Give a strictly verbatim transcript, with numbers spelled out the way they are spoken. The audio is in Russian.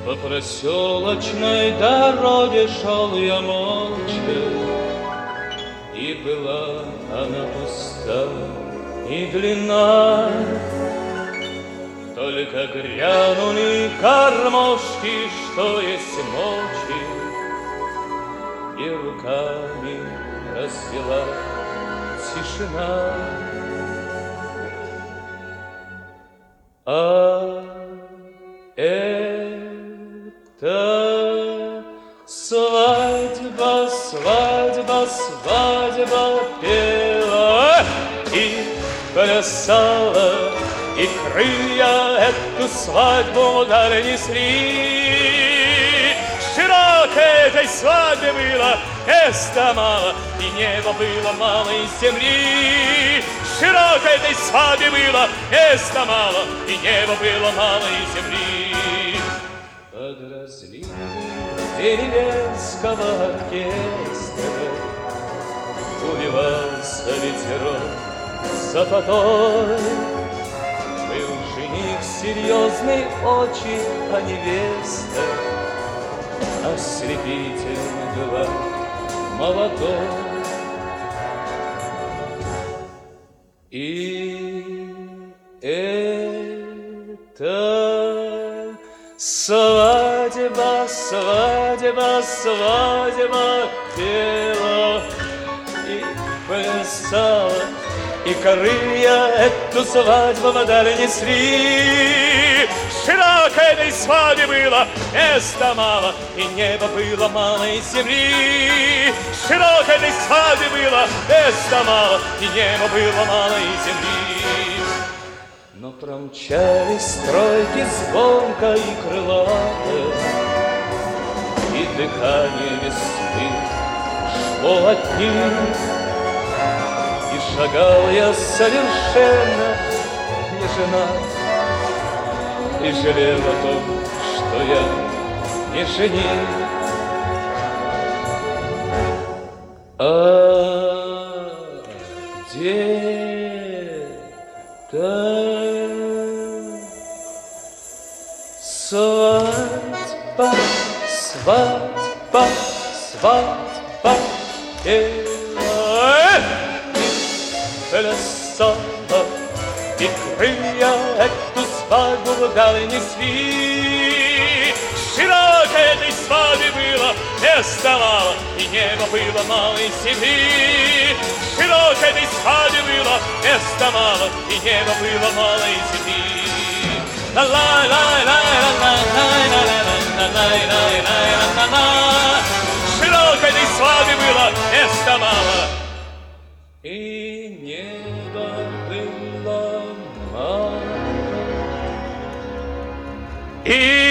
По проселочной дороге шел я молча, и была она пуста и длинна. Только грянули кормушки, что есть мочи, и руками развела тишина. А это свадьба, свадьба, свадьба пела и плясала, и крылья эту свадьбу вдаль несли. Широкой этой свадьбе было места мало, и неба было мало из земли. Широкой этой свадьбе было места мало, и неба было мало из земли. Под разливы деревенского оркестра увивался ветерок запотой. Был жених серьезный очень, а невеста ослепительно была молодой. И это свадьба, свадьба, свадьба пела и плясала, и крылья эту свадьбу вдаль несли. Широко этой свадьбе было места мало, и неба было мало из земли. Широко этой свадьбе было места мало, и неба было мало из земли. Но промчались стройки звонко и крылато, и дыхание весны шло от них. И шагал я совершенно не женат, и жалел о том, что я не жених. А где-то свадьба, свадьба, свадьба пела и плясала, и крылья эту свадьбу вдаль несли. Широко этой свадьбе было места мало, и неба было мало из земли. Широко этой свадьбе было места мало, и неба было мало из земли. Широко этой свадьбе было места мало, и неба было мало. И